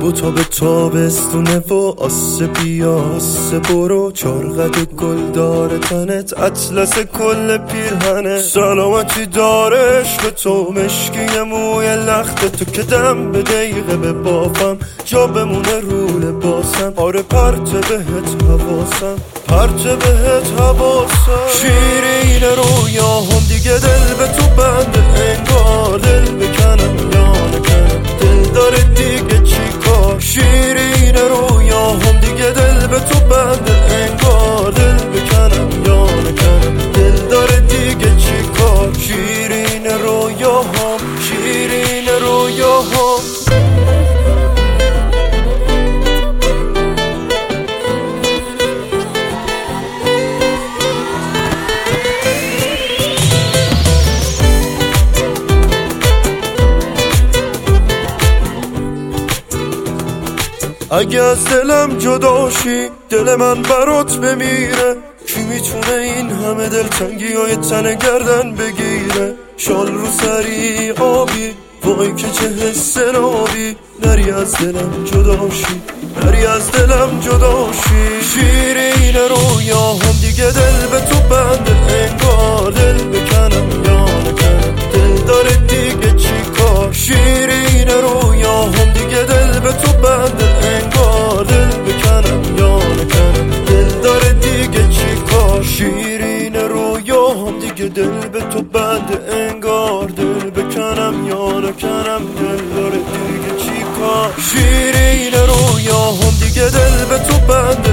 بوتا به تابستونه و آسه بیا آسه برو، چارقد گل داره تنت اطلس کل پیرهنه، سلامتی دارش به تو مشکی موی لخت تو که دم به دقیقه به بافم جا بمونه رو لباسم. آره پرت بهت حواسم، پرت بهت حواسم. شیرین رویاهم دیگه دل به تو بنده، انگار دل بکنم یا نکنم، دل داره دیگه چی کار. شیرین رویاهم دیگه دل به تو بنده، انگار دل بکنم یا نکنم، دل داره دیگه چی کار. شیرین رویاهم، شیرین رویاهم. اگه از دلم جداشی دل من برات بمیره، کی میتونه این همه دلتنگی های تن گردن بگیره؟ شال رو سری آبی وای که چه حس نابی، نری از دلم جداشی، نری از دلم جداشی. شیرین رویاهم دیگه دل به تو بنده، انگار دل بکنم یا نکنم، دل داره دیگه چی کار. شیرین رویاهم دیگه دل به تو بنده، انگار دل بکنم یا نکنم، دل داره دیگه چی کار. شیرین رویاهم دیگه دل به تو بنده، انگار دل بکنم یا نکنم، دل داره دیگه چی کار. شیرین رویاهم دیگه دل به تو بنده،